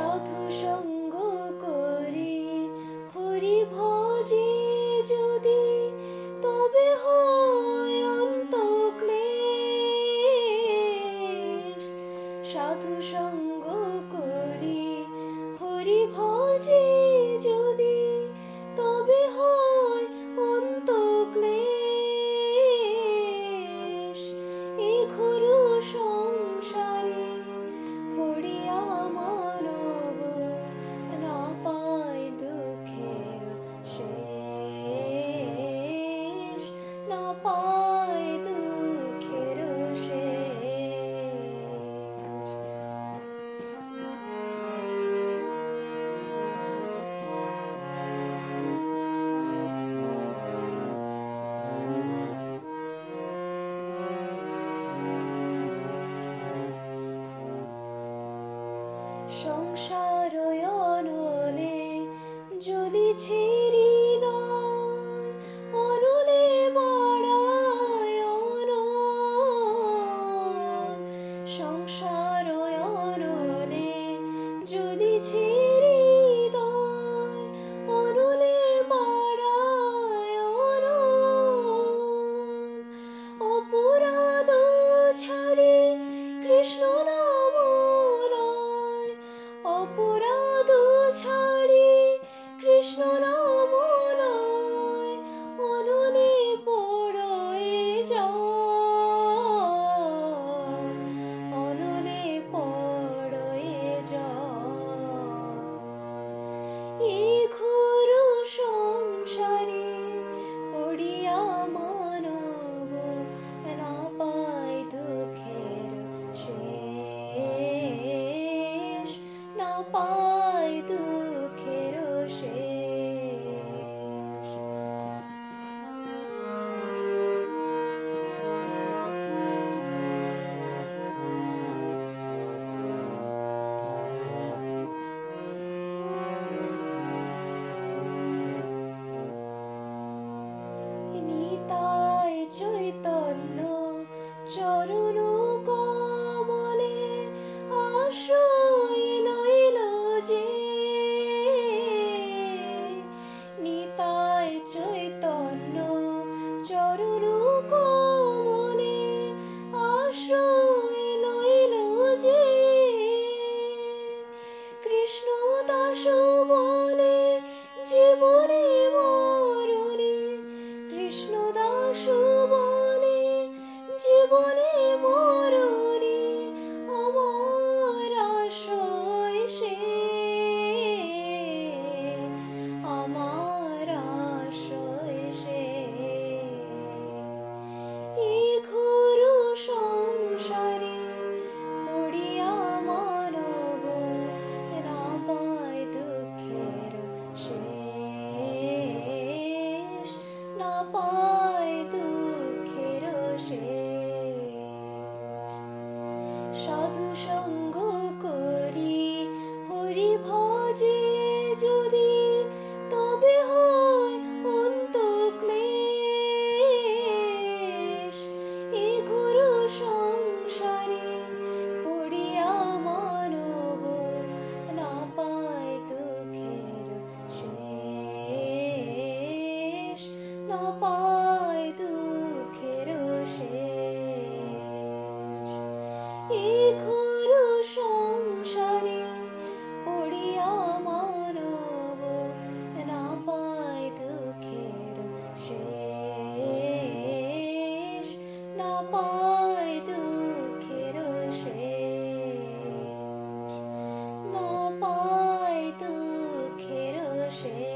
সাধু সঙ্গ করি হরি ভজে যদি তবে হয় অন্ত ক্লেশ। সাধু সঙ্গ করি হরি ভজে যদি তবে হয় অন্ত ক্লেশ। এই ঘোর সংসারে পড়িয়া মানব না পায় দুঃখের শেষ, না পায় দুঃখের শেষ। সংসার অনলে জ্বলিছে হৃদয়, অনলে বাড়ায় অনল। সংসার অনলে জ্বলিছে হৃদয়, অনলে বাড়ায় অনল। অপরাধ ছাড়ি কৃষ্ণ নাম লয়, অপরাধ ছাড়ি কৃষ্ণ নাম লয়, অনলে পড়য়ে যায়, অনলে পড়য়ে যায়। এই ঘোর সংসারে পড়িয়া মানব না পায় দুঃখের শেষ, না পায় দুঃখের শেষ। নিতাই চৈতন্য চরণ কমলে আশ্রয় লইল যে। নিতাই চৈতন্য চরণ কমলে আশ্রয় লইল যে। কৃষ্ণ দাস বলে জীবনে মরণে, কৃষ্ণ দাস বলে জীবনে মরণে আমার আশ্রয় সে, আমার আশ্রয় সে। এই ঘোর সংসারে পড়িয়া মানব না পায় দুঃখের শেষ, না পায় দুঃখের শেষ। সাধু সঙ্গ করি হরি ভজে যদি তবে হয় অন্ত ক্লেশ। এই ঘোর সংসারে পড়িয়া মানব না পায় দুঃখের শেষ, না পায় দুঃখের শেষ। এই ঘোর সংসারে পড়িয়া মানব না পায় দুঃখের শেষ, না পায় দুঃখের শেষ, না পায় দুঃখের শেষ।